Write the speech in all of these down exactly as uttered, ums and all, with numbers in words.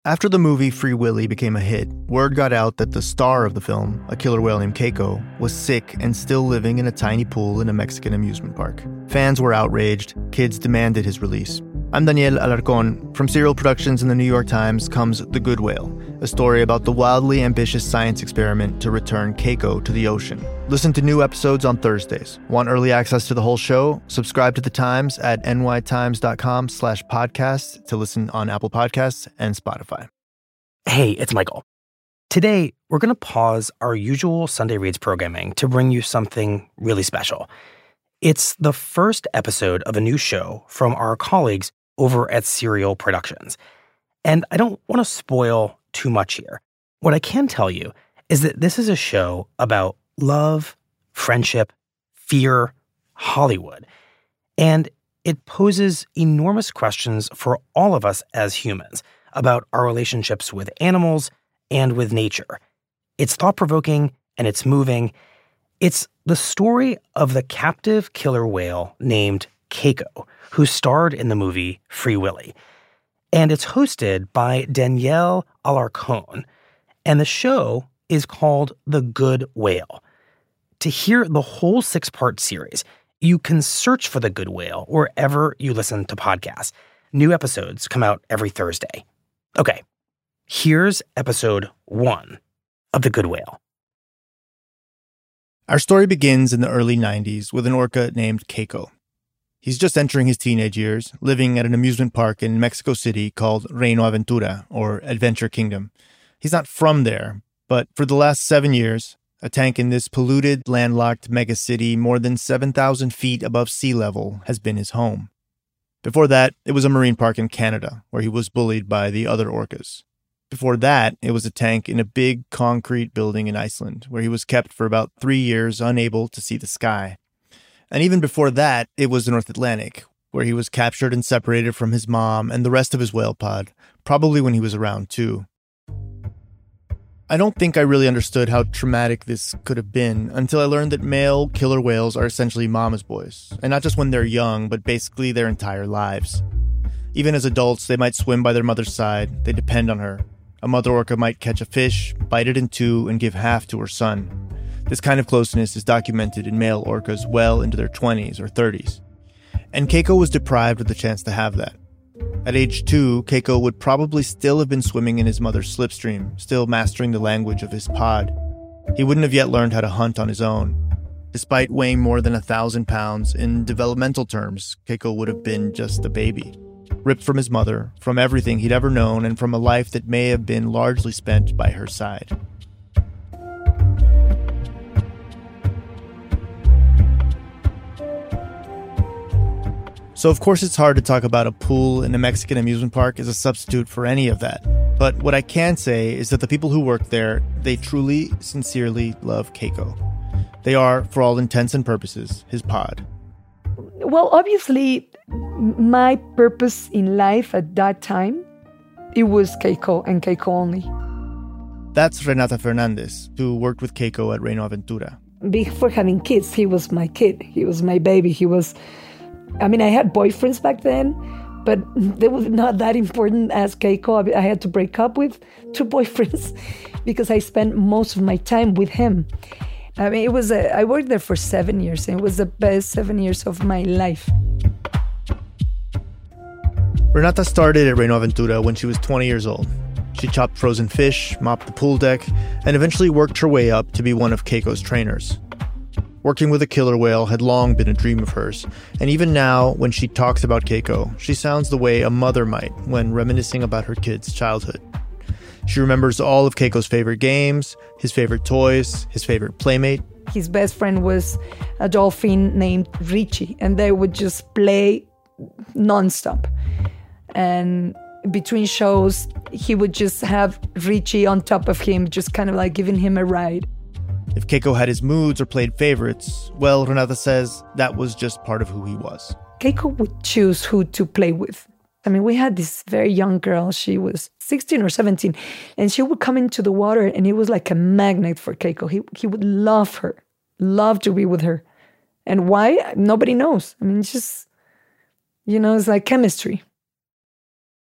After the movie Free Willy became a hit, word got out that the star of the film, a killer whale named Keiko, was sick and still living in a tiny pool in a Mexican amusement park. Fans were outraged. Kids demanded his release. I'm Daniel Alarcón. From Serial Productions and the New York Times comes The Good Whale, a story about the wildly ambitious science experiment to return Keiko to the ocean. Listen to new episodes on Thursdays. Want early access to the whole show? Subscribe to The Times at nytimes.com slash podcast to listen on Apple Podcasts and Spotify. Hey, it's Michael. Today, we're going to pause our usual Sunday Reads programming to bring you something really special. It's the first episode of a new show from our colleagues over at Serial Productions. And I don't want to spoil too much here. What I can tell you is that this is a show about love, friendship, fear, Hollywood. And it poses enormous questions for all of us as humans about our relationships with animals and with nature. It's thought-provoking and it's moving. It's the story of the captive killer whale named Keiko, who starred in the movie Free Willy. And it's hosted by Daniel Alarcón. And the show is called The Good Whale. To hear the whole six-part series, you can search for The Good Whale wherever you listen to podcasts. New episodes come out every Thursday. Okay, here's episode one of The Good Whale. Our story begins in the early nineties with an orca named Keiko. He's just entering his teenage years, living at an amusement park in Mexico City called Reino Aventura, or Adventure Kingdom. He's not from there, but for the last seven years, a tank in this polluted, landlocked megacity more than seven thousand feet above sea level has been his home. Before that, it was a marine park in Canada, where he was bullied by the other orcas. Before that, it was a tank in a big concrete building in Iceland, where he was kept for about three years unable to see the sky. And even before that, it was the North Atlantic, where he was captured and separated from his mom and the rest of his whale pod, probably when he was around two. I don't think I really understood how traumatic this could have been until I learned that male killer whales are essentially mama's boys, and not just when they're young, but basically their entire lives. Even as adults, they might swim by their mother's side. They depend on her. A mother orca might catch a fish, bite it in two, and give half to her son. This kind of closeness is documented in male orcas well into their twenties or thirties. And Keiko was deprived of the chance to have that. At age two, Keiko would probably still have been swimming in his mother's slipstream, still mastering the language of his pod. He wouldn't have yet learned how to hunt on his own. Despite weighing more than a thousand pounds, in developmental terms, Keiko would have been just a baby. Ripped from his mother, from everything he'd ever known, and from a life that may have been largely spent by her side. So of course it's hard to talk about a pool in a Mexican amusement park as a substitute for any of that. But what I can say is that the people who work there, they truly, sincerely love Keiko. They are, for all intents and purposes, his pod. Well, obviously, my purpose in life at that time, it was Keiko and Keiko only. That's Renata Fernandez, who worked with Keiko at Reino Aventura. Before having kids, he was my kid. He was my baby. He was... I mean, I had boyfriends back then, but they were not that important as Keiko. I had to break up with two boyfriends because I spent most of my time with him. I mean, it was a, I worked there for seven years, and it was the best seven years of my life. Renata started at Reino Aventura when she was twenty years old. She chopped frozen fish, mopped the pool deck, and eventually worked her way up to be one of Keiko's trainers. Working with a killer whale had long been a dream of hers, and even now, when she talks about Keiko, she sounds the way a mother might when reminiscing about her kid's childhood. She remembers all of Keiko's favorite games, his favorite toys, his favorite playmate. His best friend was a dolphin named Richie, and they would just play nonstop. And between shows, he would just have Richie on top of him, just kind of like giving him a ride. If Keiko had his moods or played favorites, well, Renata says that was just part of who he was. Keiko would choose who to play with. I mean, we had this very young girl. She was sixteen or seventeen, and she would come into the water, and it was like a magnet for Keiko. He he would love her, love to be with her. And why? Nobody knows. I mean, it's just, you know, it's like chemistry.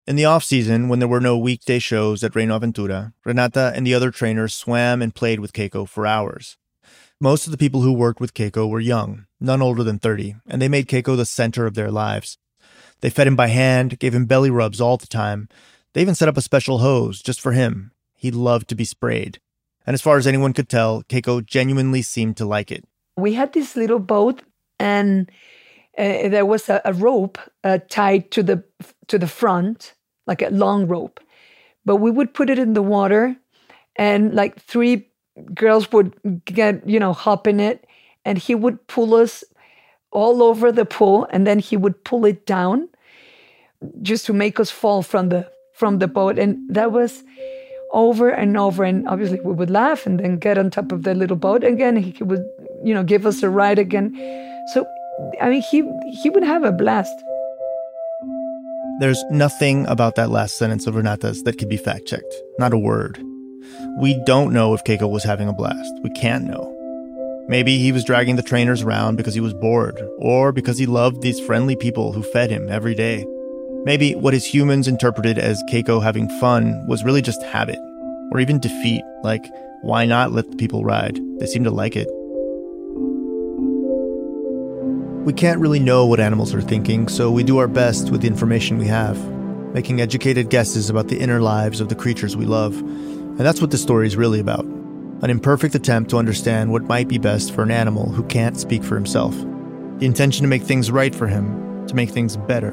In the off-season, when there were no weekday shows at Reino Aventura, Renata and the other trainers swam and played with Keiko for hours. Most of the people who worked with Keiko were young, none older than thirty, and they made Keiko the center of their lives. They fed him by hand, gave him belly rubs all the time. They even set up a special hose just for him. He loved to be sprayed. And as far as anyone could tell, Keiko genuinely seemed to like it. We had this little boat, and uh, there was a, a rope uh, tied to the to the front, like a long rope. But we would put it in the water, and like three girls would get, you know, hop in it, and he would pull us all over the pool, and then he would pull it down just to make us fall from the from the boat. And that was over and over, and obviously we would laugh and then get on top of the little boat again. He would, you know, give us a ride again. So, I mean, he he would have a blast. There's nothing about that last sentence of Renata's that could be fact-checked. Not a word. We don't know if Keiko was having a blast. We can't know. Maybe he was dragging the trainers around because he was bored, or because he loved these friendly people who fed him every day. Maybe what his humans interpreted as Keiko having fun was really just habit, or even defeat, like, why not let the people ride? They seem to like it. We can't really know what animals are thinking, so we do our best with the information we have, making educated guesses about the inner lives of the creatures we love. And that's what this story is really about. An imperfect attempt to understand what might be best for an animal who can't speak for himself. The intention to make things right for him, to make things better.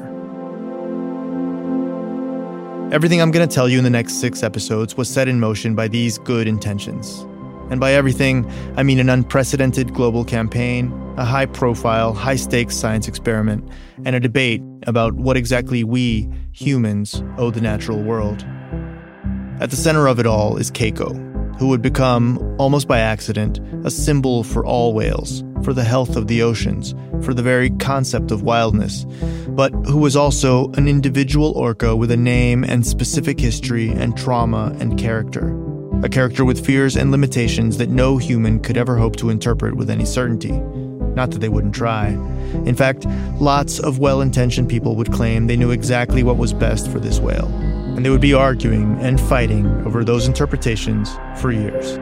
Everything I'm going to tell you in the next six episodes was set in motion by these good intentions. And by everything, I mean an unprecedented global campaign, a high-profile, high-stakes science experiment, and a debate about what exactly we, humans, owe the natural world. At the center of it all is Keiko, who would become, almost by accident, a symbol for all whales, for the health of the oceans, for the very concept of wildness, but who was also an individual orca with a name and specific history and trauma and character. A character with fears and limitations that no human could ever hope to interpret with any certainty. Not that they wouldn't try. In fact, lots of well-intentioned people would claim they knew exactly what was best for this whale. And they would be arguing and fighting over those interpretations for years.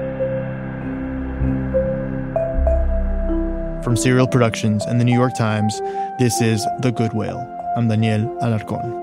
From Serial Productions and the New York Times, this is The Good Whale. I'm Daniel Alarcón.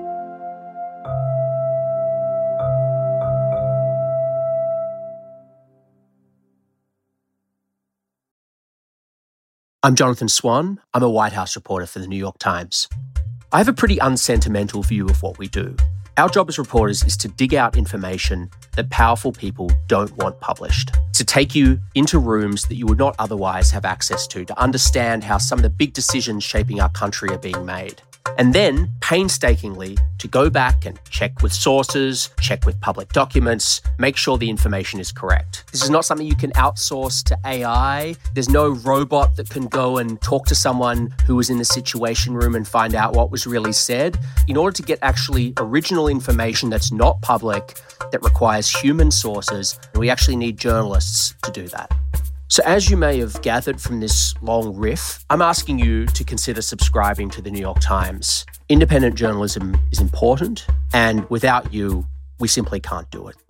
I'm Jonathan Swan. I'm a White House reporter for the New York Times. I have a pretty unsentimental view of what we do. Our job as reporters is to dig out information that powerful people don't want published, to take you into rooms that you would not otherwise have access to, to understand how some of the big decisions shaping our country are being made. And then, painstakingly, to go back and check with sources, check with public documents, make sure the information is correct. This is not something you can outsource to A I. There's no robot that can go and talk to someone who was in the Situation Room and find out what was really said. In order to get actually original information that's not public, that requires human sources, we actually need journalists to do that. So as you may have gathered from this long riff, I'm asking you to consider subscribing to the New York Times. Independent journalism is important, and without you, we simply can't do it.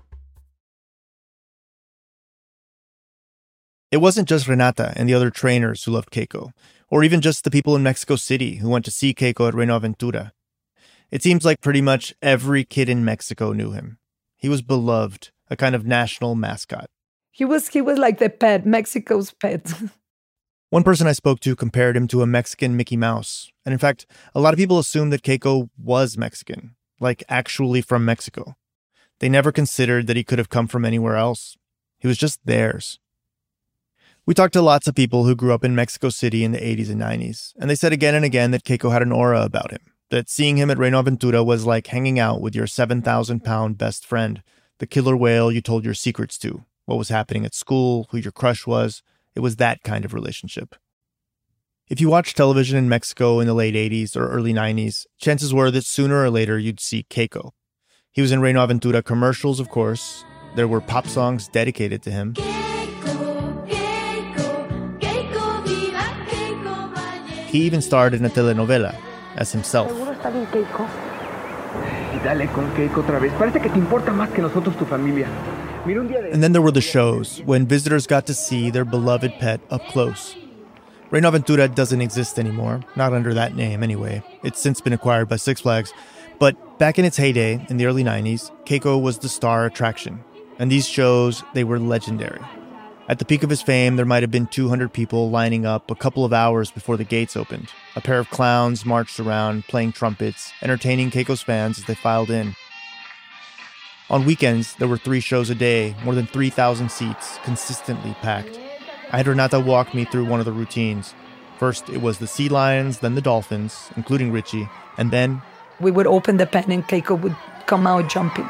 It wasn't just Renata and the other trainers who loved Keiko, or even just the people in Mexico City who went to see Keiko at Reino Aventura. It seems like pretty much every kid in Mexico knew him. He was beloved, a kind of national mascot. He was he was like the pet, Mexico's pet. One person I spoke to compared him to a Mexican Mickey Mouse. And in fact, a lot of people assumed that Keiko was Mexican, like actually from Mexico. They never considered that he could have come from anywhere else. He was just theirs. We talked to lots of people who grew up in Mexico City in the eighties and nineties, and they said again and again that Keiko had an aura about him, that seeing him at Reino Aventura was like hanging out with your seven thousand pound best friend, the killer whale you told your secrets to. What was happening at school, who your crush was. It was that kind of relationship. If you watched television in Mexico in the late eighties or early nineties, chances were that sooner or later you'd see Keiko. He was in Reino Aventura commercials, of course. There were pop songs dedicated to him. Keiko, Keiko, Keiko, viva Keiko. He even starred in a telenovela as himself. Dale con Keiko otra vez. Parece que te importa más que nosotros tu familia. Mira un día de... And then there were the shows, when visitors got to see their beloved pet up close. Reino Aventura doesn't exist anymore, not under that name anyway. It's since been acquired by Six Flags. But back in its heyday, in the early nineties, Keiko was the star attraction. And these shows, they were legendary. At the peak of his fame, there might have been two hundred people lining up a couple of hours before the gates opened. A pair of clowns marched around, playing trumpets, entertaining Keiko's fans as they filed in. On weekends, there were three shows a day, more than three thousand seats, consistently packed. I had Renata walk me through one of the routines. First, it was the sea lions, then the dolphins, including Richie, and then... We would open the pen and Keiko would come out jumping.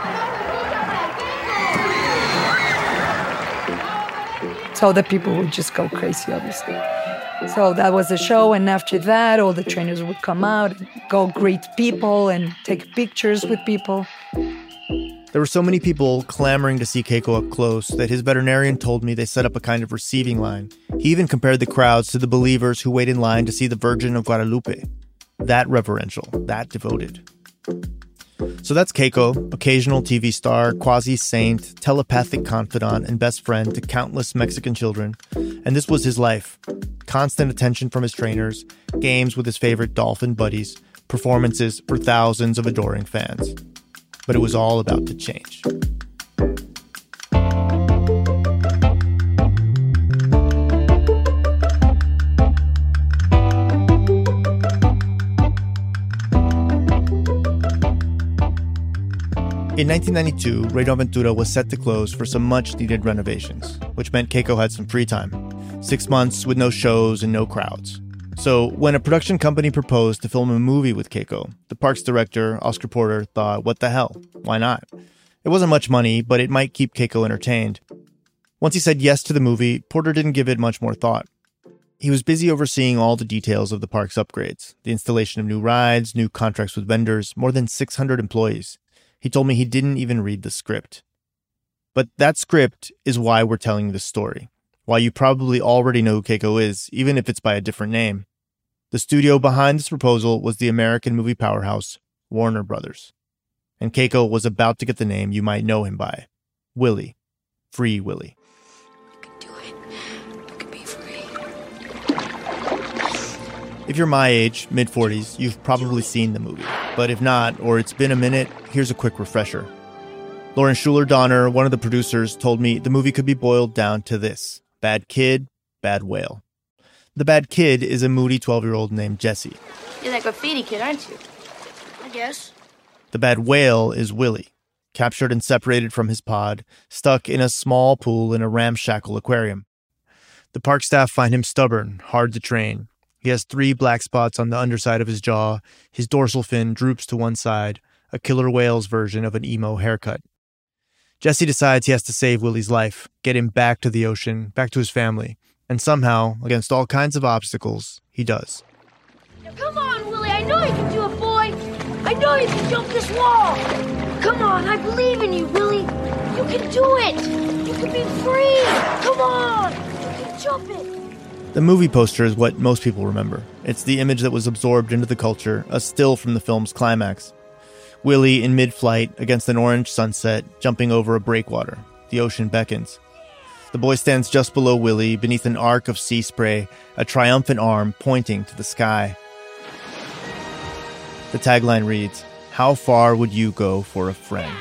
So the people would just go crazy, obviously. So that was the show, and after that, all the trainers would come out, go greet people and take pictures with people. There were so many people clamoring to see Keiko up close that his veterinarian told me they set up a kind of receiving line. He even compared the crowds to the believers who wait in line to see the Virgin of Guadalupe. That reverential, that devoted. So that's Keiko, occasional T V star, quasi-saint, telepathic confidant, and best friend to countless Mexican children. And this was his life. Constant attention from his trainers, games with his favorite dolphin buddies, performances for thousands of adoring fans. But it was all about to change. In nineteen ninety-two, Reino Aventura was set to close for some much-needed renovations, which meant Keiko had some free time. Six months with no shows and no crowds. So when a production company proposed to film a movie with Keiko, the park's director, Oscar Porter, thought, what the hell? Why not? It wasn't much money, but it might keep Keiko entertained. Once he said yes to the movie, Porter didn't give it much more thought. He was busy overseeing all the details of the park's upgrades, the installation of new rides, new contracts with vendors, more than six hundred employees. He told me he didn't even read the script. But that script is why we're telling this story, why you probably already know who Keiko is, even if it's by a different name. The studio behind this proposal was the American movie powerhouse, Warner Brothers. And Keiko was about to get the name you might know him by, Willie. Free Willie. You can do it. You can be free. If you're my age, mid-forties, you've probably seen the movie. But if not, or it's been a minute, here's a quick refresher. Lauren Schuler Donner, one of the producers, told me the movie could be boiled down to this. Bad kid, bad whale. The bad kid is a moody twelve-year-old named Jesse. You're that graffiti kid, aren't you? I guess. The bad whale is Willie, captured and separated from his pod, stuck in a small pool in a ramshackle aquarium. The park staff find him stubborn, hard to train. He has three black spots on the underside of his jaw, his dorsal fin droops to one side, a killer whale's version of an emo haircut. Jesse decides he has to save Willie's life, get him back to the ocean, back to his family. And somehow, against all kinds of obstacles, he does. Come on, Willie. I know you can do it, boy. I know you can jump this wall. Come on. I believe in you, Willie. You can do it. You can be free. Come on. You can jump it. The movie poster is what most people remember. It's the image that was absorbed into the culture, a still from the film's climax. Willie in mid-flight against an orange sunset, jumping over a breakwater. The ocean beckons. The boy stands just below Willie, beneath an arc of sea spray, a triumphant arm pointing to the sky. The tagline reads, "How far would you go for a friend?"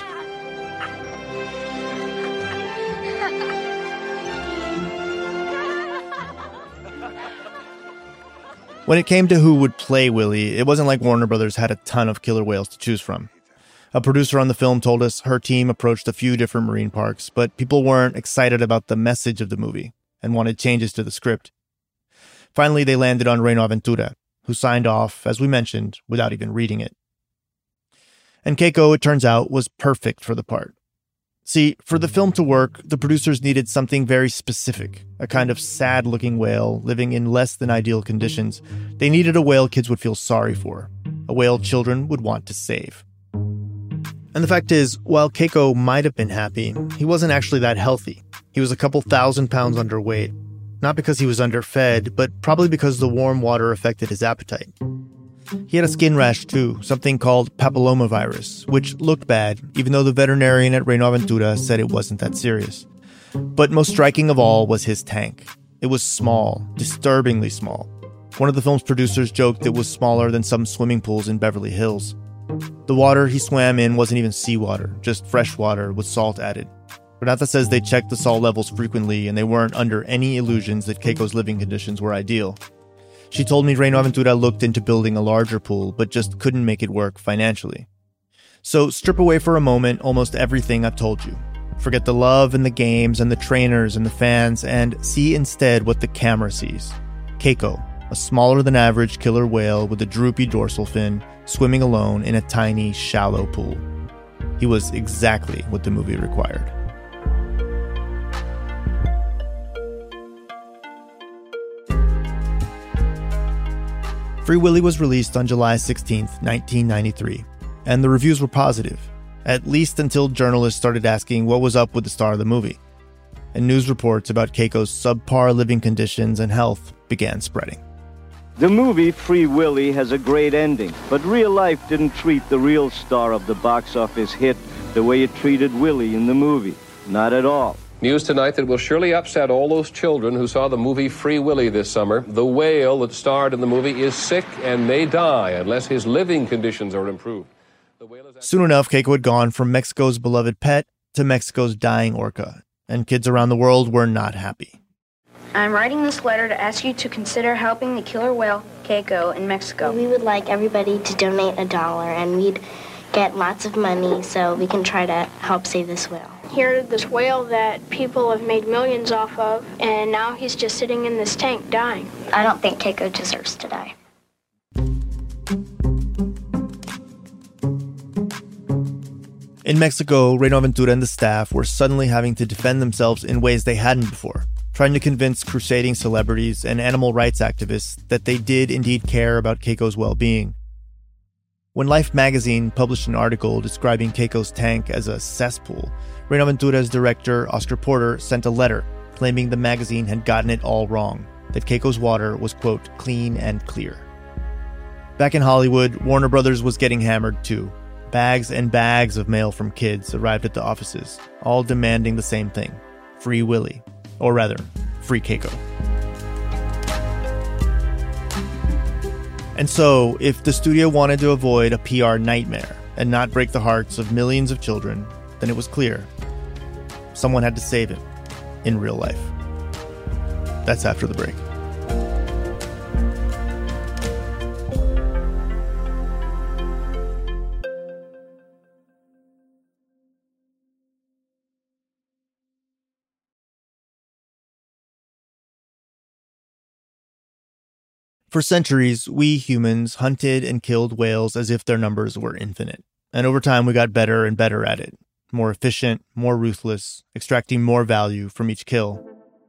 When it came to who would play Willie, it wasn't like Warner Brothers had a ton of killer whales to choose from. A producer on the film told us her team approached a few different marine parks, but people weren't excited about the message of the movie and wanted changes to the script. Finally, they landed on Reino Aventura, who signed off, as we mentioned, without even reading it. And Keiko, it turns out, was perfect for the part. See, for the film to work, the producers needed something very specific, a kind of sad-looking whale living in less than ideal conditions. They needed a whale kids would feel sorry for, a whale children would want to save. And the fact is, while Keiko might have been happy, he wasn't actually that healthy. He was a couple thousand pounds underweight. Not because he was underfed, but probably because the warm water affected his appetite. He had a skin rash too, something called papillomavirus, which looked bad, even though the veterinarian at Reino Aventura said it wasn't that serious. But most striking of all was his tank. It was small, disturbingly small. One of the film's producers joked it was smaller than some swimming pools in Beverly Hills. The water he swam in wasn't even seawater, just fresh water with salt added. Renata says they checked the salt levels frequently and they weren't under any illusions that Keiko's living conditions were ideal. She told me Reino Aventura looked into building a larger pool, but just couldn't make it work financially. So strip away for a moment almost everything I've told you. Forget the love and the games and the trainers and the fans, and see instead what the camera sees. Keiko, a smaller than average killer whale with a droopy dorsal fin, swimming alone in a tiny, shallow pool. He was exactly what the movie required. Free Willy was released on July sixteenth, nineteen ninety-three, and the reviews were positive, at least until journalists started asking what was up with the star of the movie. And news reports about Keiko's subpar living conditions and health began spreading. The movie Free Willy has a great ending, but real life didn't treat the real star of the box office hit the way it treated Willy in the movie. Not at all. News tonight that will surely upset all those children who saw the movie Free Willy this summer. The whale that starred in the movie is sick and may die unless his living conditions are improved. The whale is... Soon enough, Keiko had gone from Mexico's beloved pet to Mexico's dying orca, and kids around the world were not happy. I'm writing this letter to ask you to consider helping the killer whale, Keiko, in Mexico. We would like everybody to donate a dollar, and we'd get lots of money so we can try to help save this whale. Here's this whale that people have made millions off of, and now he's just sitting in this tank dying. I don't think Keiko deserves to die. In Mexico, Reino Aventura and the staff were suddenly having to defend themselves in ways they hadn't before, trying to convince crusading celebrities and animal rights activists that they did indeed care about Keiko's well-being. When Life magazine published an article describing Keiko's tank as a cesspool, Reino Aventura's director, Oscar Porter, sent a letter claiming the magazine had gotten it all wrong, that Keiko's water was, quote, clean and clear. Back in Hollywood, Warner Brothers was getting hammered too. Bags and bags of mail from kids arrived at the offices, all demanding the same thing, Free Willy. Or rather, Free Keiko. And so, if the studio wanted to avoid a P R nightmare and not break the hearts of millions of children, then it was clear. Someone had to save him in real life. That's after the break. For centuries, we humans hunted and killed whales as if their numbers were infinite. And over time, we got better and better at it. More efficient, more ruthless, extracting more value from each kill.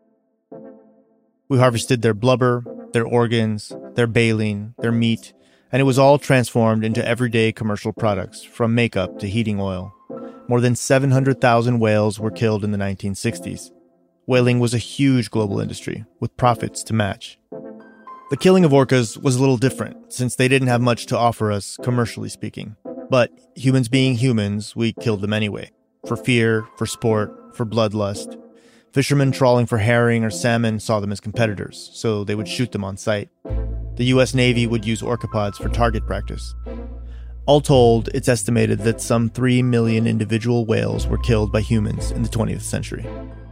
We harvested their blubber, their organs, their baleen, their meat, and it was all transformed into everyday commercial products, from makeup to heating oil. More than seven hundred thousand whales were killed in the nineteen sixties. Whaling was a huge global industry, with profits to match. The killing of orcas was a little different, since they didn't have much to offer us, commercially speaking. But humans being humans, we killed them anyway. For fear, for sport, for bloodlust. Fishermen trawling for herring or salmon saw them as competitors, so they would shoot them on sight. The U S Navy would use orcapods for target practice. All told, it's estimated that some three million individual whales were killed by humans in the twentieth century.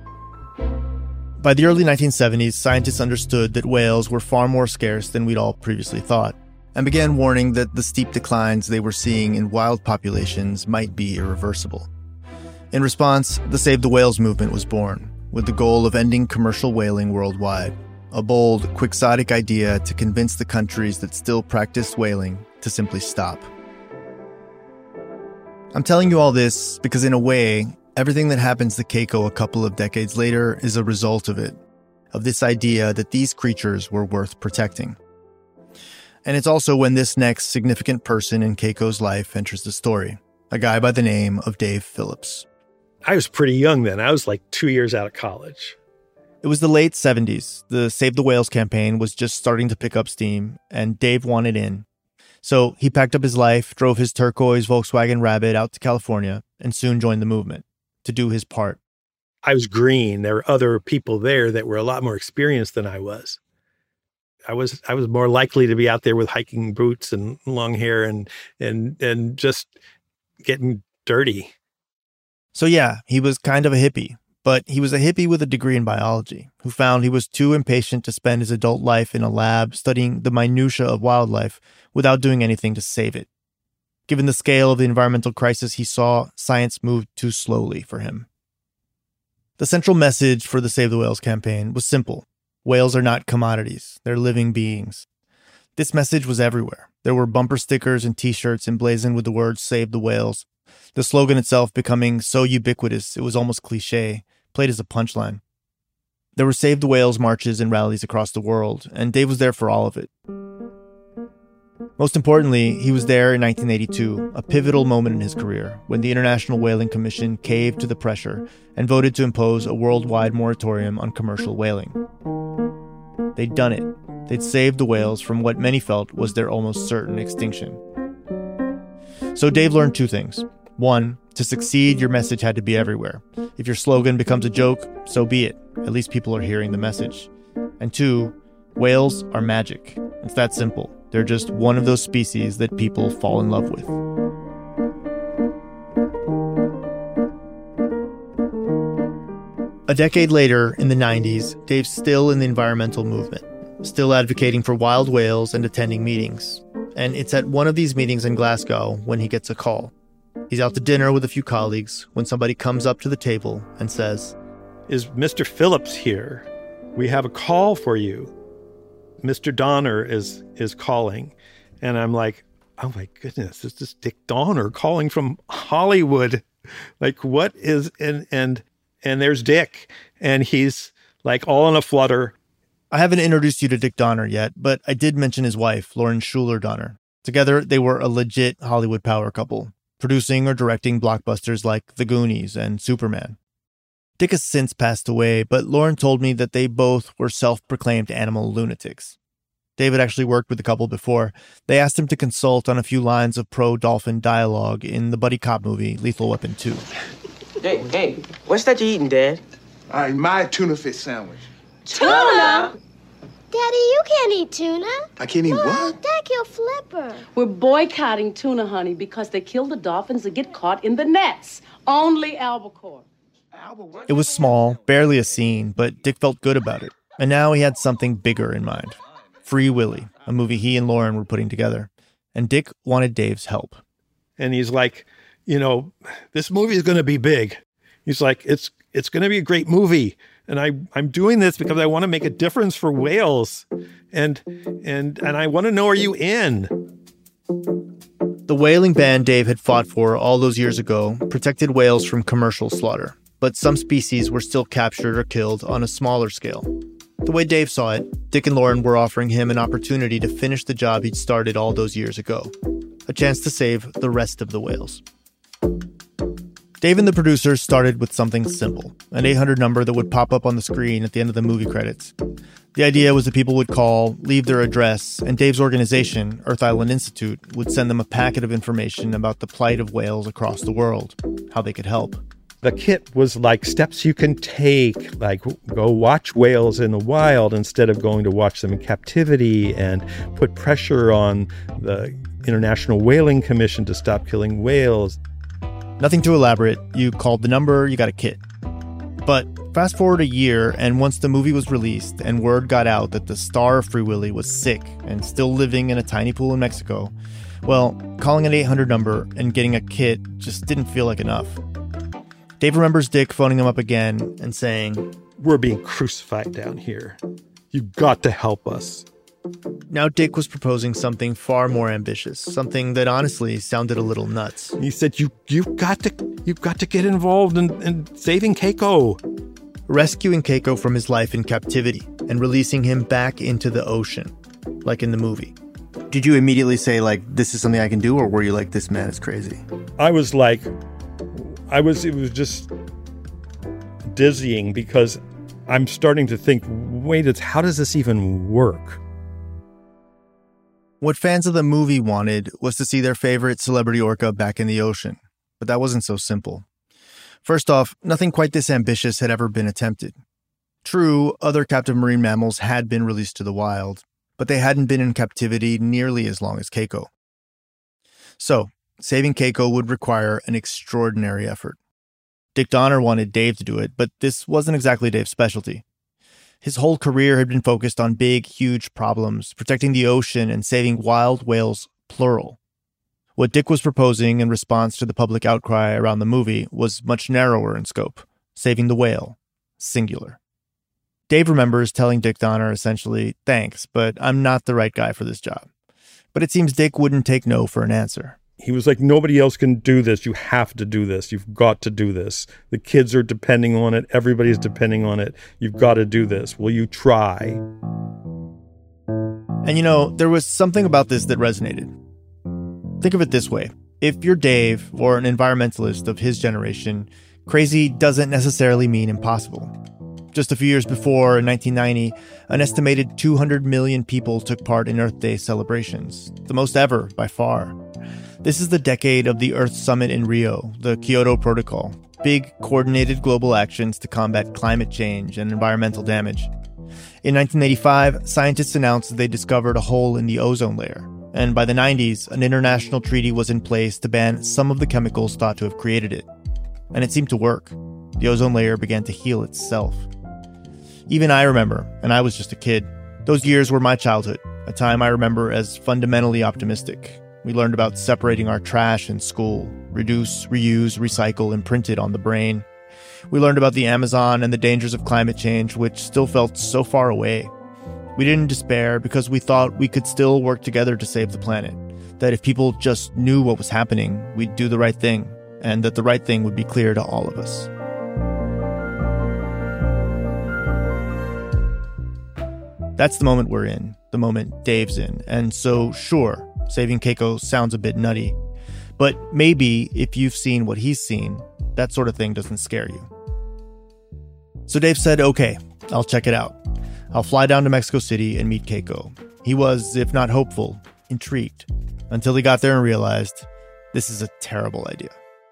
By the early nineteen seventies, scientists understood that whales were far more scarce than we'd all previously thought, and began warning that the steep declines they were seeing in wild populations might be irreversible. In response, the Save the Whales movement was born, with the goal of ending commercial whaling worldwide, a bold, quixotic idea to convince the countries that still practice whaling to simply stop. I'm telling you all this because, in a way, everything that happens to Keiko a couple of decades later is a result of it, of this idea that these creatures were worth protecting. And it's also when this next significant person in Keiko's life enters the story, a guy by the name of Dave Phillips. I was pretty young then. I was like two years out of college. It was the late seventies. The Save the Whales campaign was just starting to pick up steam, and Dave wanted in. So he packed up his life, drove his turquoise Volkswagen Rabbit out to California, and soon joined the movement to do his part. I was green. There were other people there that were a lot more experienced than I was. I was I was more likely to be out there with hiking boots and long hair and and and just getting dirty. So yeah, he was kind of a hippie, but he was a hippie with a degree in biology who found he was too impatient to spend his adult life in a lab studying the minutia of wildlife without doing anything to save it. Given the scale of the environmental crisis he saw, science moved too slowly for him. The central message for the Save the Whales campaign was simple. Whales are not commodities, they're living beings. This message was everywhere. There were bumper stickers and t-shirts emblazoned with the words Save the Whales. The slogan itself becoming so ubiquitous it was almost cliche, played as a punchline. There were Save the Whales marches and rallies across the world, and Dave was there for all of it. Most importantly, he was there in nineteen eighty-two, a pivotal moment in his career, when the International Whaling Commission caved to the pressure and voted to impose a worldwide moratorium on commercial whaling. They'd done it. They'd saved the whales from what many felt was their almost certain extinction. So Dave learned two things. One, to succeed, your message had to be everywhere. If your slogan becomes a joke, so be it. At least people are hearing the message. And two, whales are magic. It's that simple. They're just one of those species that people fall in love with. A decade later, in the nineties, Dave's still in the environmental movement, still advocating for wild whales and attending meetings. And it's at one of these meetings in Glasgow when he gets a call. He's out to dinner with a few colleagues when somebody comes up to the table and says, "Is Mister Phillips here? We have a call for you. Mister Donner is is calling." And I'm like, oh my goodness, this is Dick Donner calling from Hollywood. Like, what is, and, and, and there's Dick, and he's like all in a flutter. I haven't introduced you to Dick Donner yet, but I did mention his wife, Lauren Schuler Donner. Together, they were a legit Hollywood power couple, producing or directing blockbusters like The Goonies and Superman. Dick has since passed away, but Lauren told me that they both were self-proclaimed animal lunatics. David actually worked with the couple before. They asked him to consult on a few lines of pro-dolphin dialogue in the buddy cop movie Lethal Weapon two. Hey, hey, what's that you eating, Dad? Uh, my tuna fish sandwich. Tuna? Daddy, you can't eat tuna. I can't eat no, what? Dad killed Flipper. We're boycotting tuna, honey, because they kill the dolphins that get caught in the nets. Only albacore. It was small, barely a scene, but Dick felt good about it. And now he had something bigger in mind. Free Willy, a movie he and Lauren were putting together. And Dick wanted Dave's help. And he's like, you know, this movie is going to be big. He's like, it's it's going to be a great movie. And I, I'm doing this because I want to make a difference for whales. And and and I want to know, are you in? The whaling ban Dave had fought for all those years ago protected whales from commercial slaughter. But some species were still captured or killed on a smaller scale. The way Dave saw it, Dick and Lauren were offering him an opportunity to finish the job he'd started all those years ago. A chance to save the rest of the whales. Dave and the producers started with something simple, an eight hundred number that would pop up on the screen at the end of the movie credits. The idea was that people would call, leave their address, and Dave's organization, Earth Island Institute, would send them a packet of information about the plight of whales across the world, how they could help. The kit was like steps you can take, like go watch whales in the wild instead of going to watch them in captivity, and put pressure on the International Whaling Commission to stop killing whales. Nothing too elaborate. You called the number, you got a kit. But fast forward a year, and once the movie was released and word got out that the star of Free Willy was sick and still living in a tiny pool in Mexico, well, calling an eight hundred number and getting a kit just didn't feel like enough. Dave remembers Dick phoning him up again and saying, "We're being crucified down here. You've got to help us." Now Dick was proposing something far more ambitious, something that honestly sounded a little nuts. He said, you, you've got to you've got to get involved in, in saving Keiko. Rescuing Keiko from his life in captivity and releasing him back into the ocean, like in the movie. Did you immediately say, like, this is something I can do, or were you like, this man is crazy? I was like... I was, it was just dizzying because I'm starting to think, wait, it's, how does this even work? What fans of the movie wanted was to see their favorite celebrity orca back in the ocean, but that wasn't so simple. First off, nothing quite this ambitious had ever been attempted. True, other captive marine mammals had been released to the wild, but they hadn't been in captivity nearly as long as Keiko. So, saving Keiko would require an extraordinary effort. Dick Donner wanted Dave to do it, but this wasn't exactly Dave's specialty. His whole career had been focused on big, huge problems, protecting the ocean and saving wild whales, plural. What Dick was proposing in response to the public outcry around the movie was much narrower in scope, saving the whale, singular. Dave remembers telling Dick Donner essentially, thanks, but I'm not the right guy for this job. But it seems Dick wouldn't take no for an answer. He was like, nobody else can do this. You have to do this. You've got to do this. The kids are depending on it. Everybody's depending on it. You've got to do this. Will you try? And you know, there was something about this that resonated. Think of it this way. If you're Dave or an environmentalist of his generation, crazy doesn't necessarily mean impossible. Just a few years before, in nineteen ninety, an estimated two hundred million people took part in Earth Day celebrations, the most ever by far. This is the decade of the Earth Summit in Rio, the Kyoto Protocol, big coordinated global actions to combat climate change and environmental damage. In nineteen eighty-five, scientists announced that they discovered a hole in the ozone layer, and by the nineties, an international treaty was in place to ban some of the chemicals thought to have created it. And it seemed to work. The ozone layer began to heal itself. Even I remember, and I was just a kid. Those years were my childhood, a time I remember as fundamentally optimistic. We learned about separating our trash in school, reduce, reuse, recycle, imprinted on the brain. We learned about the Amazon and the dangers of climate change, which still felt so far away. We didn't despair because we thought we could still work together to save the planet, that if people just knew what was happening, we'd do the right thing, and that the right thing would be clear to all of us. That's the moment we're in, the moment Dave's in. And so, sure, saving Keiko sounds a bit nutty. But maybe if you've seen what he's seen, that sort of thing doesn't scare you. So Dave said, okay, I'll check it out. I'll fly down to Mexico City and meet Keiko. He was, if not hopeful, intrigued, until he got there and realized this is a terrible idea.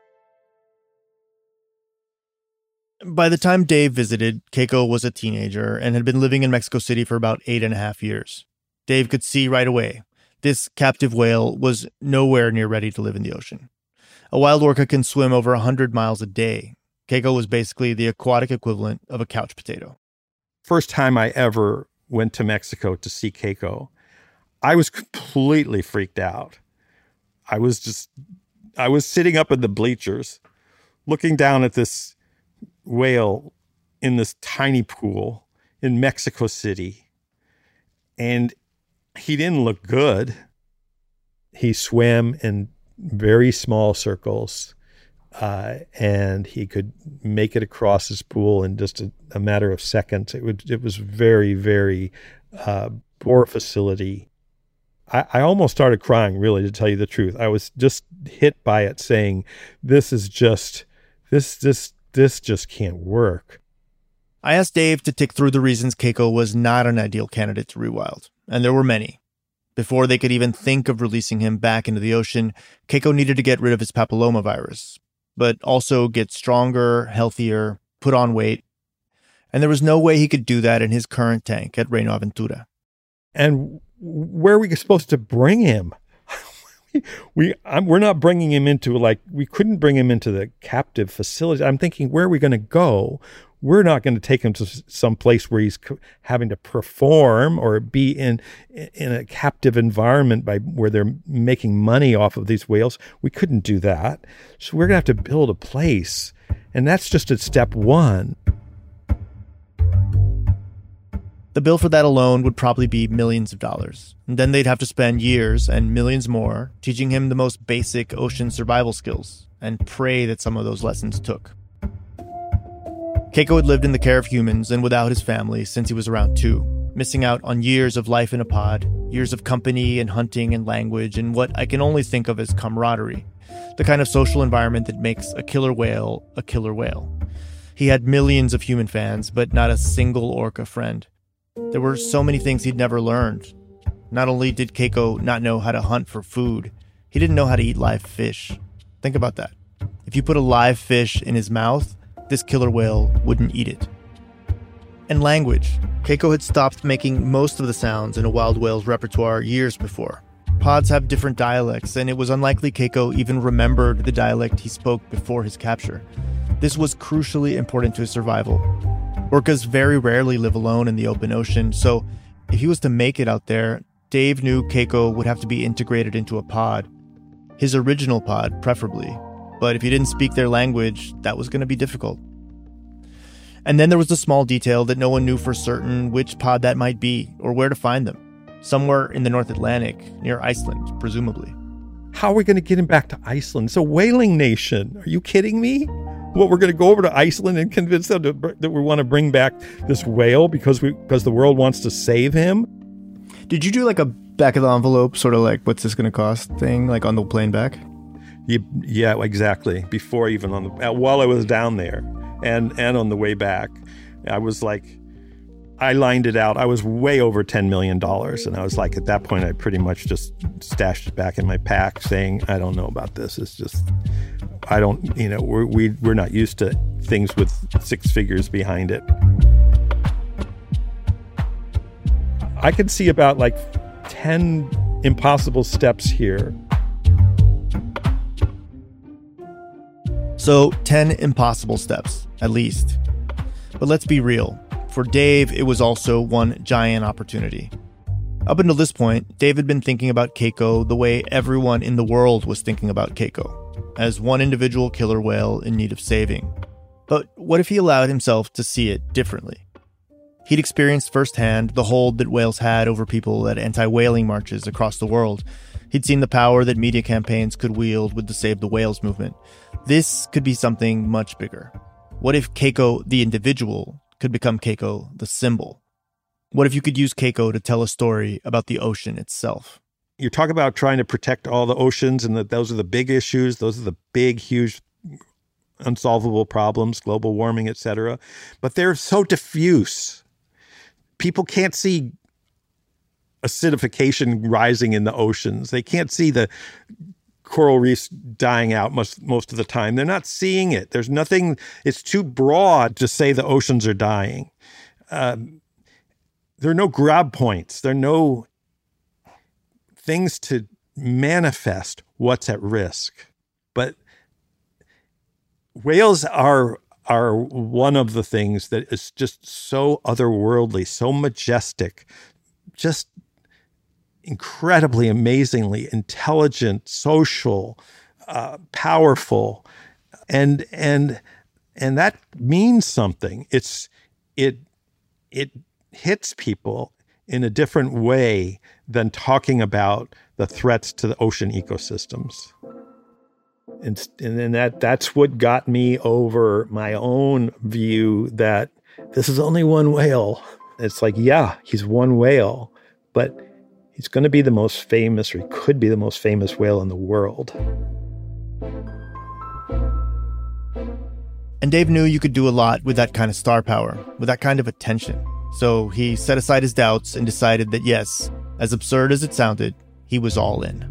By the time Dave visited, Keiko was a teenager and had been living in Mexico City for about eight and a half years. Dave could see right away, this captive whale was nowhere near ready to live in the ocean. A wild orca can swim over one hundred miles a day. Keiko was basically the aquatic equivalent of a couch potato. First time I ever went to Mexico to see Keiko, I was completely freaked out. I was just, I was sitting up in the bleachers, looking down at this whale in this tiny pool in Mexico City. And he didn't look good. He swam in very small circles, uh, and he could make it across his pool in just a, a matter of seconds. It would, it was very, very uh, poor facility. I, I almost started crying, really, to tell you the truth. I was just hit by it, saying, this is just, this, this, this just can't work. I asked Dave to tick through the reasons Keiko was not an ideal candidate to rewild, and there were many. Before they could even think of releasing him back into the ocean, Keiko needed to get rid of his papillomavirus, but also get stronger, healthier, put on weight. And there was no way he could do that in his current tank at Reino Aventura. And where are we supposed to bring him? we, I'm, we're not bringing him into, like, we couldn't bring him into the captive facility. I'm thinking, where are we going to go? We're not going to take him to some place where he's having to perform or be in in a captive environment by where they're making money off of these whales. We couldn't do that. So we're going to have to build a place. And that's just at step one. The bill for that alone would probably be millions of dollars. And then they'd have to spend years and millions more teaching him the most basic ocean survival skills and pray that some of those lessons took. Keiko had lived in the care of humans and without his family since he was around two, missing out on years of life in a pod, years of company and hunting and language and what I can only think of as camaraderie, the kind of social environment that makes a killer whale a killer whale. He had millions of human fans, but not a single orca friend. There were so many things he'd never learned. Not only did Keiko not know how to hunt for food, he didn't know how to eat live fish. Think about that. If you put a live fish in his mouth, this killer whale wouldn't eat it. And language. Keiko had stopped making most of the sounds in a wild whale's repertoire years before. Pods have different dialects, and it was unlikely Keiko even remembered the dialect he spoke before his capture. This was crucially important to his survival. Orcas very rarely live alone in the open ocean, so if he was to make it out there, Dave knew Keiko would have to be integrated into a pod. His original pod, preferably. But if he didn't speak their language, that was going to be difficult. And then there was the small detail that no one knew for certain which pod that might be or where to find them. Somewhere in the North Atlantic, near Iceland, presumably. How are we going to get him back to Iceland? It's a whaling nation. Are you kidding me? What, we're going to go over to Iceland and convince them to, that we want to bring back this whale because we because the world wants to save him? Did you do like a back of the envelope, sort of like, what's this going to cost thing, like on the plane back? Yeah, yeah, exactly. Before even on the, while I was down there and, and on the way back, I was like, I lined it out. I was way over ten million dollars. And I was like, at that point, I pretty much just stashed it back in my pack saying, I don't know about this. It's just, I don't, you know, we're, we, we're not used to things with six figures behind it. I could see about like ten impossible steps here. So ten impossible steps, at least. But let's be real. For Dave, it was also one giant opportunity. Up until this point, Dave had been thinking about Keiko the way everyone in the world was thinking about Keiko, as one individual killer whale in need of saving. But what if he allowed himself to see it differently? He'd experienced firsthand the hold that whales had over people at anti-whaling marches across the world. He'd seen the power that media campaigns could wield with the Save the Whales movement. This could be something much bigger. What if Keiko, the individual, could become Keiko, the symbol? What if you could use Keiko to tell a story about the ocean itself? You talk about trying to protect all the oceans, and that those are the big issues. Those are the big, huge, unsolvable problems, global warming, et cetera. But they're so diffuse. People can't see acidification rising in the oceans. They can't see the coral reefs dying out most, most of the time. They're not seeing it. There's nothing, it's too broad to say the oceans are dying. Um, there are no grab points. There are no things to manifest what's at risk. But whales are are one of the things that is just so otherworldly, so majestic, just incredibly, amazingly intelligent, social, uh, powerful, and and and that means something. It's it it hits people in a different way than talking about the threats to the ocean ecosystems. And, and then that that's what got me over my own view that this is only one whale. It's like, yeah, he's one whale, but he's going to be the most famous, or he could be the most famous whale in the world. And Dave knew you could do a lot with that kind of star power, with that kind of attention. So he set aside his doubts and decided that yes, as absurd as it sounded, he was all in.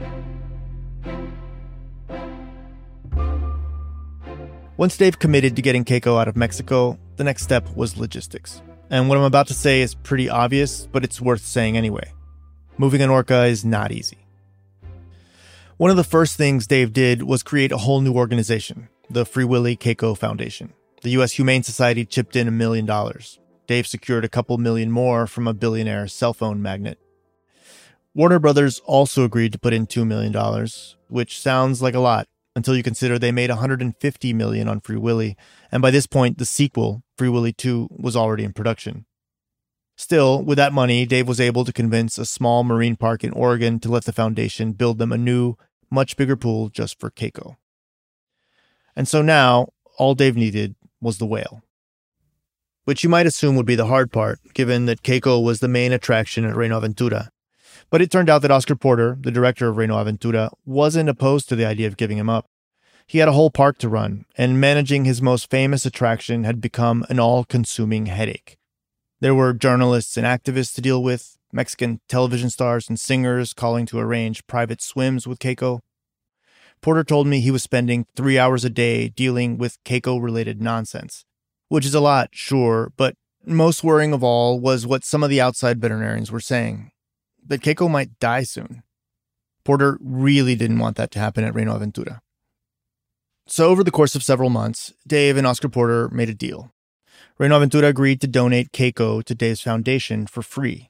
Once Dave committed to getting Keiko out of Mexico, the next step was logistics. And what I'm about to say is pretty obvious, but it's worth saying anyway. Moving an orca is not easy. One of the first things Dave did was create a whole new organization, the Free Willy Keiko Foundation. The U S Humane Society chipped in a million dollars. Dave secured a couple million more from a billionaire cell phone magnate. Warner Brothers also agreed to put in two million dollars, which sounds like a lot, until you consider they made one hundred fifty million dollars on Free Willy, and by this point, the sequel, Free Willy two, was already in production. Still, with that money, Dave was able to convince a small marine park in Oregon to let the foundation build them a new, much bigger pool just for Keiko. And so now, all Dave needed was the whale. Which you might assume would be the hard part, given that Keiko was the main attraction at Reino Aventura. But it turned out that Oscar Porter, the director of Reino Aventura, wasn't opposed to the idea of giving him up. He had a whole park to run, and managing his most famous attraction had become an all-consuming headache. There were journalists and activists to deal with, Mexican television stars and singers calling to arrange private swims with Keiko. Porter told me he was spending three hours a day dealing with Keiko-related nonsense, which is a lot, sure, but most worrying of all was what some of the outside veterinarians were saying, that Keiko might die soon. Porter really didn't want that to happen at Reino Aventura. So over the course of several months, Dave and Oscar Porter made a deal. Reino Aventura agreed to donate Keiko to Dave's foundation for free.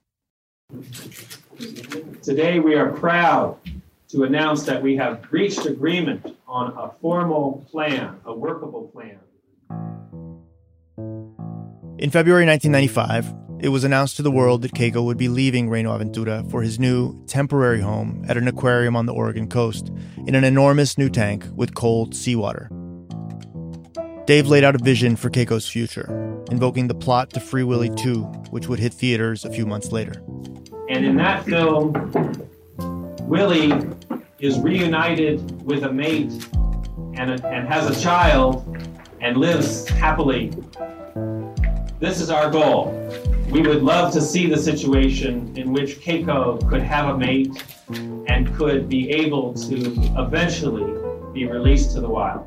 Today we are proud to announce that we have reached agreement on a formal plan, a workable plan. In February nineteen ninety-five, it was announced to the world that Keiko would be leaving Reino Aventura for his new temporary home at an aquarium on the Oregon coast in an enormous new tank with cold seawater. Dave laid out a vision for Keiko's future, invoking the plot to Free Willy two, which would hit theaters a few months later. And in that film, Willy is reunited with a mate and, a, and has a child and lives happily. This is our goal. We would love to see the situation in which Keiko could have a mate and could be able to eventually be released to the wild.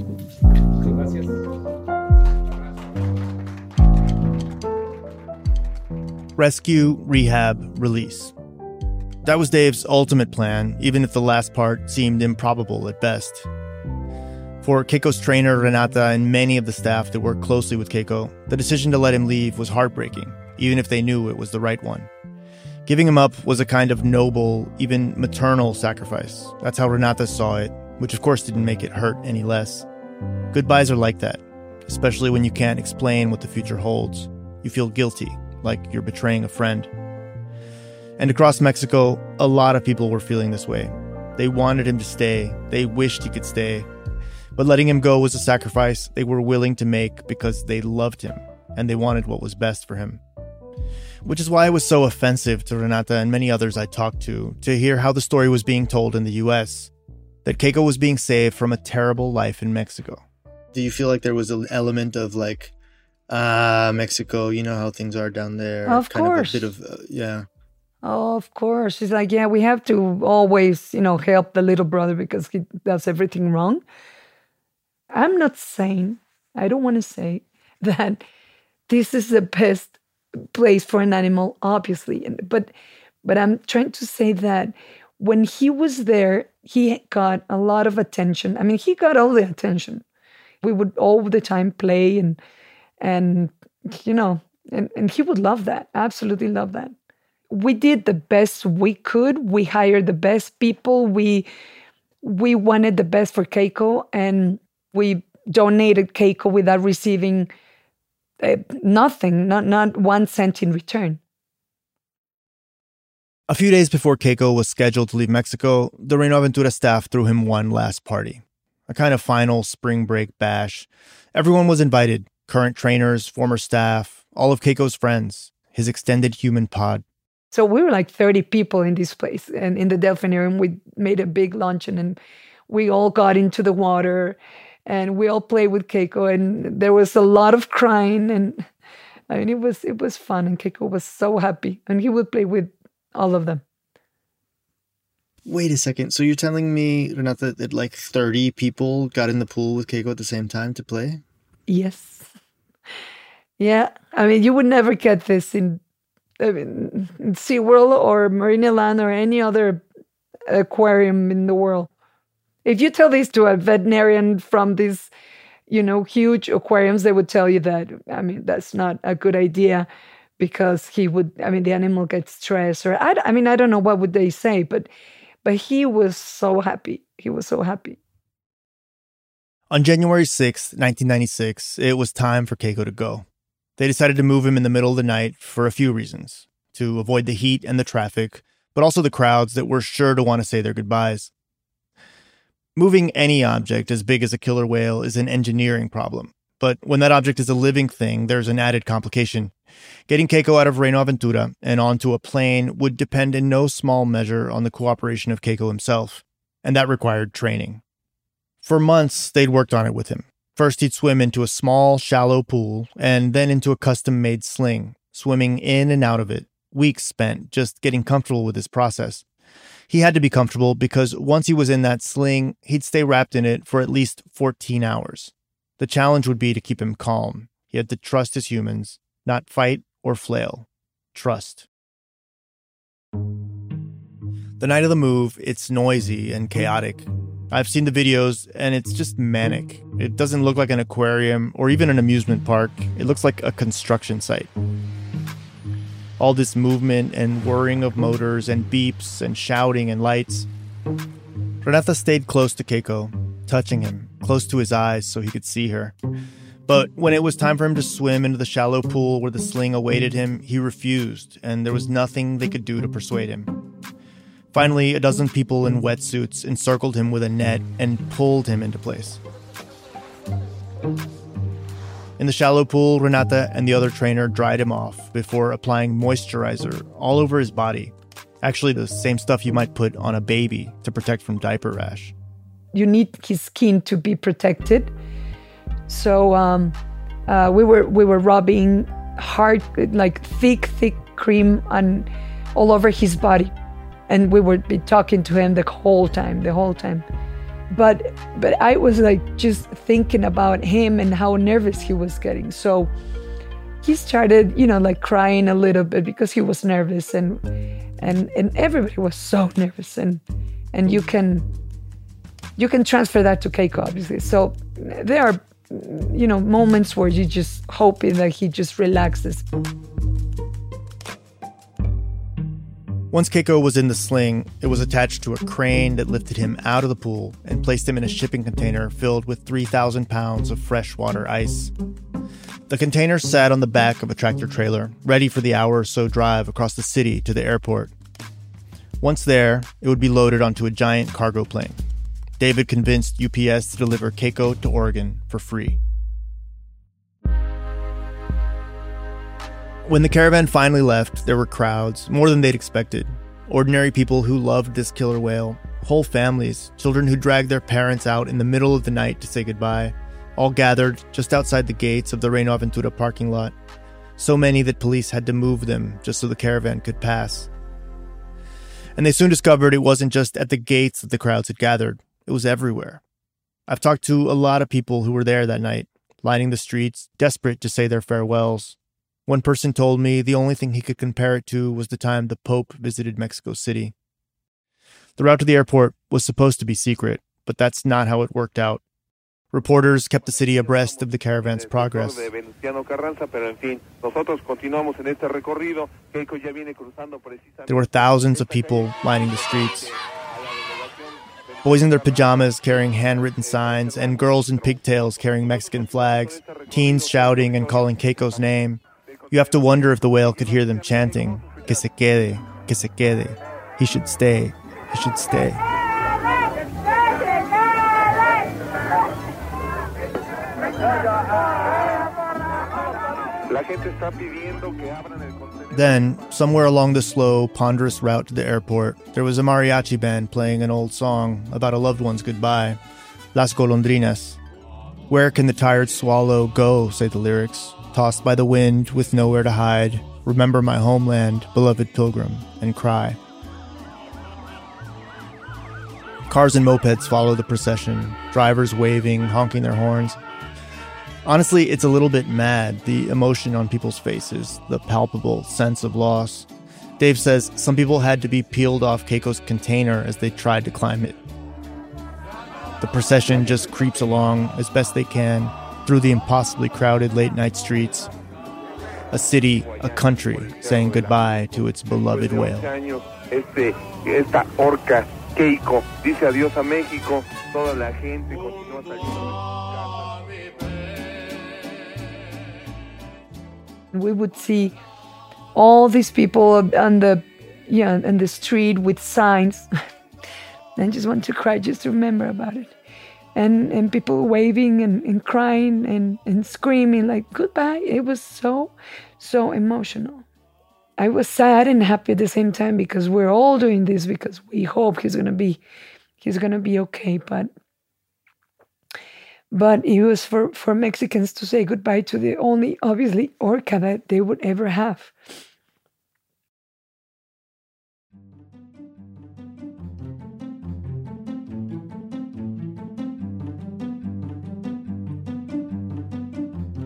Rescue, rehab, release. That was Dave's ultimate plan, even if the last part seemed improbable at best. For Keiko's trainer, Renata, and many of the staff that worked closely with Keiko, the decision to let him leave was heartbreaking, even if they knew it was the right one. Giving him up was a kind of noble, even maternal sacrifice. That's how Renata saw it, which of course didn't make it hurt any less. Goodbyes are like that, especially when you can't explain what the future holds. You feel guilty, like you're betraying a friend. And across Mexico, a lot of people were feeling this way. They wanted him to stay. They wished he could stay. But letting him go was a sacrifice they were willing to make because they loved him and they wanted what was best for him. Which is why it was so offensive to Renata and many others I talked to to hear how the story was being told in the U S, that Keiko was being saved from a terrible life in Mexico. Do you feel like there was an element of like, ah, Mexico, you know how things are down there? Of kind course. Of a bit of, uh, yeah. Oh, of course. It's like, yeah, we have to always, you know, help the little brother because he does everything wrong. I'm not saying, I don't want to say that this is the best place for an animal, obviously. But, but I'm trying to say that when he was there, he got a lot of attention. I mean, he got all the attention. We would all the time play and, and you know, and, and he would love that, absolutely love that. We did the best we could. We hired the best people. We we wanted the best for Keiko, and we donated Keiko without receiving uh, nothing, not not one cent in return. A few days before Keiko was scheduled to leave Mexico, the Reino Aventura staff threw him one last party, a kind of final spring break bash. Everyone was invited, current trainers, former staff, all of Keiko's friends, his extended human pod. So we were like thirty people in this place. And in the Delphinarium, we made a big luncheon and we all got into the water and we all played with Keiko. And there was a lot of crying. And I mean, it was it was fun. And Keiko was so happy. And he would play with all of them. Wait a second. So you're telling me, Renata, that like thirty people got in the pool with Keiko at the same time to play? Yes. Yeah. I mean, you would never get this in I mean, SeaWorld or Marineland or any other aquarium in the world. If you tell this to a veterinarian from these, you know, huge aquariums, they would tell you that, I mean, that's not a good idea because he would, I mean, the animal gets stressed or, I, I mean, I don't know what would they say, but, but he was so happy. He was so happy. On January sixth, nineteen ninety-six, it was time for Keiko to go. They decided to move him in the middle of the night for a few reasons, to avoid the heat and the traffic, but also the crowds that were sure to want to say their goodbyes. Moving any object as big as a killer whale is an engineering problem, but when that object is a living thing, there's an added complication. Getting Keiko out of Reino Aventura and onto a plane would depend in no small measure on the cooperation of Keiko himself, and that required training. For months, they'd worked on it with him. First, he'd swim into a small, shallow pool, and then into a custom-made sling, swimming in and out of it, weeks spent just getting comfortable with this process. He had to be comfortable because once he was in that sling, he'd stay wrapped in it for at least fourteen hours. The challenge would be to keep him calm. He had to trust his humans, not fight or flail. Trust. The night of the move, it's noisy and chaotic. I've seen the videos, and it's just manic. It doesn't look like an aquarium or even an amusement park. It looks like a construction site. All this movement and whirring of motors and beeps and shouting and lights. Renata stayed close to Keiko, touching him, close to his eyes so he could see her. But when it was time for him to swim into the shallow pool where the sling awaited him, he refused, and there was nothing they could do to persuade him. Finally, a dozen people in wetsuits encircled him with a net and pulled him into place. In the shallow pool, Renata and the other trainer dried him off before applying moisturizer all over his body. Actually, the same stuff you might put on a baby to protect from diaper rash. You need his skin to be protected. So um, uh, we were we were rubbing hard, like thick, thick cream on all over his body. And we would be talking to him the whole time, the whole time. But but I was like just thinking about him and how nervous he was getting. So he started, you know, like crying a little bit because he was nervous, and and and everybody was so nervous. And and you can you can transfer that to Keiko, obviously. So there are, you know, moments where you just hoping that he just relaxes. Once Keiko was in the sling, it was attached to a crane that lifted him out of the pool and placed him in a shipping container filled with three thousand pounds of freshwater ice. The container sat on the back of a tractor trailer, ready for the hour or so drive across the city to the airport. Once there, it would be loaded onto a giant cargo plane. David convinced U P S to deliver Keiko to Oregon for free. When the caravan finally left, there were crowds, more than they'd expected. Ordinary people who loved this killer whale, whole families, children who dragged their parents out in the middle of the night to say goodbye, all gathered just outside the gates of the Reino Aventura parking lot. So many that police had to move them just so the caravan could pass. And they soon discovered it wasn't just at the gates that the crowds had gathered. It was everywhere. I've talked to a lot of people who were there that night, lining the streets, desperate to say their farewells. One person told me the only thing he could compare it to was the time the Pope visited Mexico City. The route to the airport was supposed to be secret, but that's not how it worked out. Reporters kept the city abreast of the caravan's progress. There were thousands of people lining the streets. Boys in their pajamas carrying handwritten signs, and girls in pigtails carrying Mexican flags, teens shouting and calling Keiko's name. You have to wonder if the whale could hear them chanting, "Que se quede, que se quede. He should stay, he should stay." Then, somewhere along the slow, ponderous route to the airport, there was a mariachi band playing an old song about a loved one's goodbye, Las Golondrinas. Where can the tired swallow go, say the lyrics, tossed by the wind with nowhere to hide, remember my homeland, beloved pilgrim, and cry. Cars and mopeds follow the procession, drivers waving, honking their horns. Honestly, it's a little bit mad, the emotion on people's faces, the palpable sense of loss. Dave says some people had to be peeled off Keiko's container as they tried to climb it. The procession just creeps along as best they can through the impossibly crowded late-night streets. A city, a country, saying goodbye to its beloved whale. Esta orca Keiko dice adiós a México. Toda la gente continúa saliendo. We would see all these people on the, yeah, on the street with signs. I just want to cry just to remember about it. And and people waving and, and crying and, and screaming like goodbye. It was so, so emotional. I was sad and happy at the same time because we're all doing this because we hope he's gonna be he's gonna be okay. But but it was for, for Mexicans to say goodbye to the only, obviously, orca that they would ever have.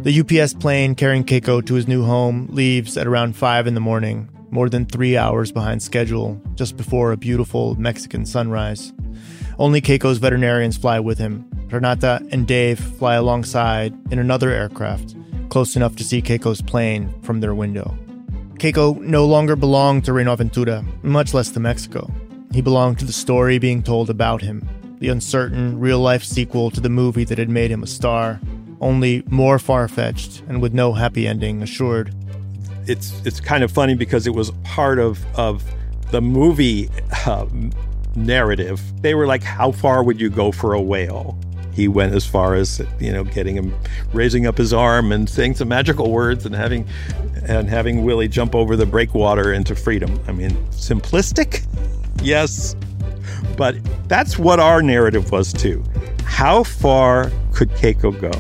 The U P S plane carrying Keiko to his new home leaves at around five in the morning, more than three hours behind schedule, just before a beautiful Mexican sunrise. Only Keiko's veterinarians fly with him. Renata and Dave fly alongside in another aircraft, close enough to see Keiko's plane from their window. Keiko no longer belonged to Reino Aventura, much less to Mexico. He belonged to the story being told about him, the uncertain, real-life sequel to the movie that had made him a star, only more far-fetched and with no happy ending assured. It's it's kind of funny because it was part of, of the movie uh, narrative. They were like, how far would you go for a whale? He went as far as, you know, getting him, raising up his arm and saying some magical words and having and having Willie jump over the breakwater into freedom. I mean, simplistic? Yes. But that's what our narrative was too. How far could Keiko go?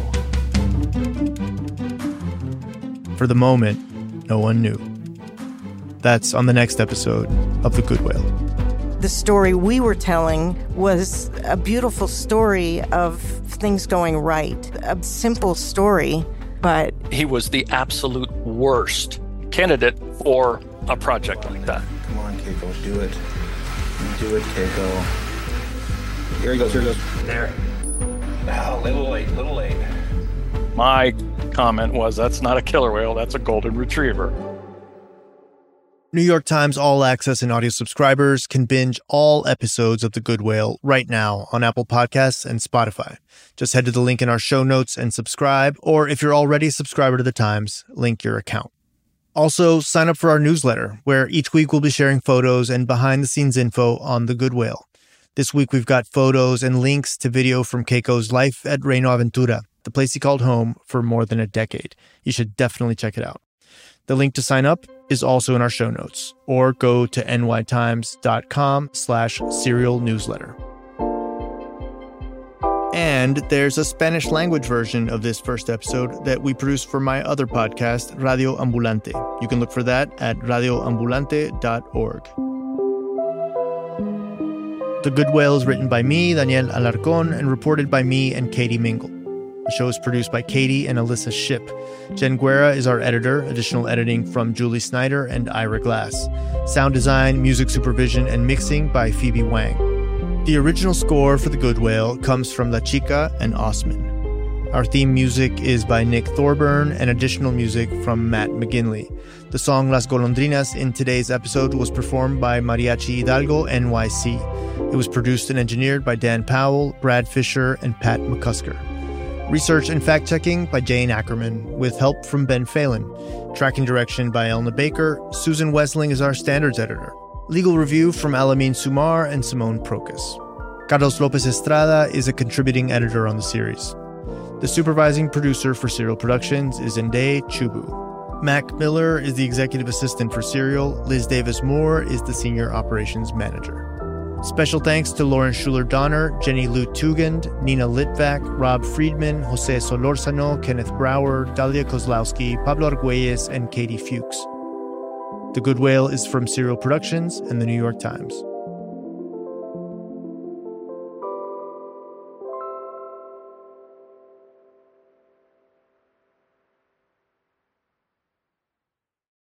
For the moment, no one knew. That's on the next episode of The Good Whale. The story we were telling was a beautiful story of things going right. A simple story, but... He was the absolute worst candidate for a project like that. Come on, Keiko, do it. Do it, Keiko. Here he goes, here he goes. There. Oh, a little late, a little late. My comment was, that's not a killer whale, that's a golden retriever. New York Times All Access and audio subscribers can binge all episodes of The Good Whale right now on Apple Podcasts and Spotify. Just head to the link in our show notes and subscribe, or if you're already a subscriber to The Times, link your account. Also, sign up for our newsletter, where each week we'll be sharing photos and behind-the-scenes info on The Good Whale. This week we've got photos and links to video from Keiko's life at Reino Aventura, the place he called home for more than a decade. You should definitely check it out. The link to sign up is also in our show notes, or go to nytimes.com slash serial newsletter. And there's a Spanish language version of this first episode that we produced for my other podcast, Radio Ambulante. You can look for that at radio ambulante dot org. The Good Whale is written by me, Daniel Alarcón, and reported by me and Katie Mingle. The show is produced by Katie and Alyssa Shipp. Jen Guerra is our editor, additional editing from Julie Snyder and Ira Glass. Sound design, music supervision, and mixing by Phoebe Wang. The original score for The Good Whale comes from La Chica and Osman. Our theme music is by Nick Thorburn and additional music from Matt McGinley. The song Las Golondrinas in today's episode was performed by Mariachi Hidalgo N Y C. It was produced and engineered by Dan Powell, Brad Fisher, and Pat McCusker. Research and fact-checking by Jane Ackerman, with help from Ben Phelan. Tracking direction by Elna Baker. Susan Wesling is our standards editor. Legal review from Alameen Sumar and Simone Procas. Carlos Lopez Estrada is a contributing editor on the series. The supervising producer for Serial Productions is Nde Chubu. Mac Miller is the executive assistant for Serial. Liz Davis-Moore is the senior operations manager. Special thanks to Lauren Schuler-Donner, Jenny Lou Tugend, Nina Litvak, Rob Friedman, Jose Solorzano, Kenneth Brower, Dalia Kozlowski, Pablo Argüelles, and Katie Fuchs. The Good Whale is from Serial Productions and The New York Times.